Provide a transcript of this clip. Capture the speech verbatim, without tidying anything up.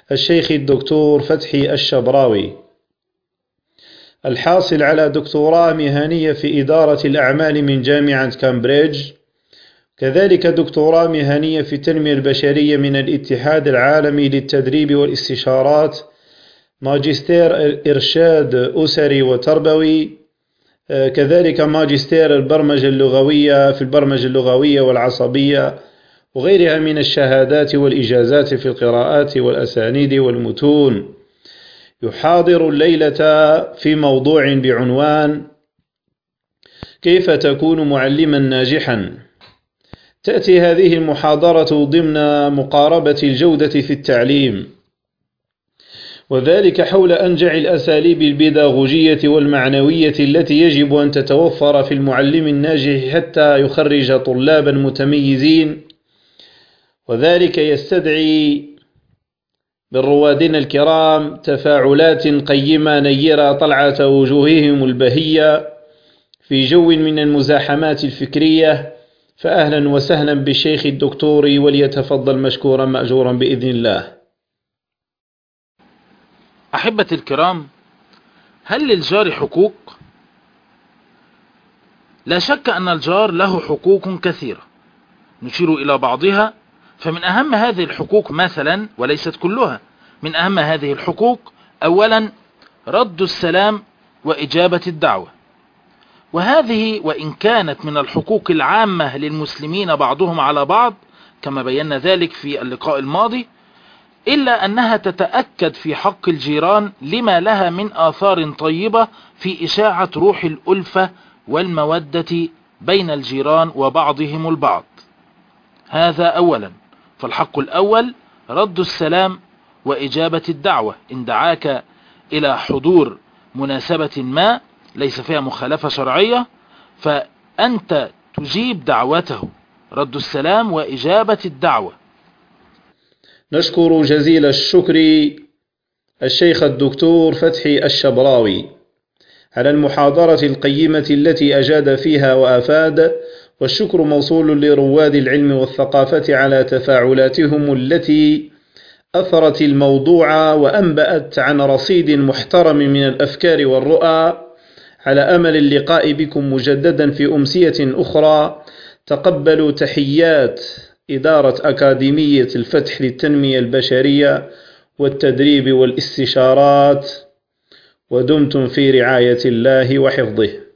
الشيخ الدكتور فتحي الشبراوي، الحاصل على دكتوراه مهنية في إدارة الأعمال من جامعة كامبريدج، كذلك دكتوراه مهنية في التنمية البشرية من الاتحاد العالمي للتدريب والاستشارات، ماجستير إرشاد أسري وتربوي، كذلك ماجستير البرمجة اللغوية في البرمجة اللغوية والعصبية، وغيرها من الشهادات والإجازات في القراءات والأسانيد والمتون. يحاضر الليلة في موضوع بعنوان: كيف تكون معلما ناجحا؟ تأتي هذه المحاضرة ضمن مقاربة الجودة في التعليم، وذلك حول أنجع الأساليب البيداغوجية والمعنوية التي يجب أن تتوفر في المعلم الناجح حتى يخرج طلابا متميزين، وذلك يستدعي من روادنا الكرام تفاعلات قيمة نيرة طلعة وجوههم البهية في جو من المزاحمات الفكرية. فأهلا وسهلا بالشيخ الدكتور، وليتفضل مشكورا مأجورا بإذن الله. أحبتي الكرام، هل للجار حقوق؟ لا شك أن الجار له حقوق كثيرة نشير إلى بعضها. فمن أهم هذه الحقوق مثلا، وليست كلها، من أهم هذه الحقوق أولا رد السلام وإجابة الدعوة، وهذه وإن كانت من الحقوق العامة للمسلمين بعضهم على بعض كما بينا ذلك في اللقاء الماضي، إلا أنها تتأكد في حق الجيران لما لها من آثار طيبة في إشاعة روح الألفة والمودة بين الجيران وبعضهم البعض. هذا أولا. فالحق الأول رد السلام وإجابة الدعوة. إن دعاك إلى حضور مناسبة ما ليس فيها مخالفة شرعية، فأنت تجيب دعوته. رد السلام وإجابة الدعوة. نشكر جزيل الشكر الشيخ الدكتور فتحي الشبراوي على المحاضرة القيمة التي أجاد فيها وأفاد، والشكر موصول لرواد العلم والثقافة على تفاعلاتهم التي أثرت الموضوع وأنبأت عن رصيد محترم من الأفكار والرؤى، على أمل اللقاء بكم مجددا في أمسية أخرى. تقبلوا تحيات إدارة أكاديمية الفتح للتنمية البشرية والتدريب والاستشارات، ودمتم في رعاية الله وحفظه.